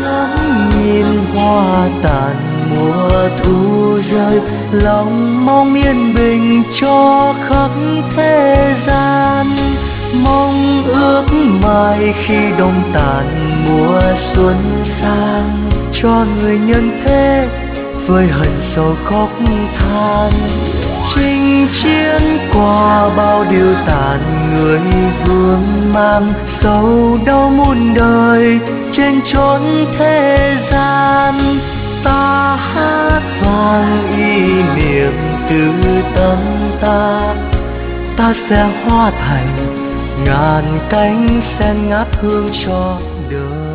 ngắm nhìn hoa tàn mùa thu rơi, lòng mong yên bình cho khắp thế gian. Mong ước mai khi đông tàn mùa xuân sang, cho người nhân thế vơi hận sầu khóc than. Chinh chiến qua bao điều tàn, người vương mang sầu đau muôn đời trên chốn thế gian. Ta hát vang ý niệm từ tâm ta, ta sẽ hóa thành ngàn cánh sen ngát hương cho đời.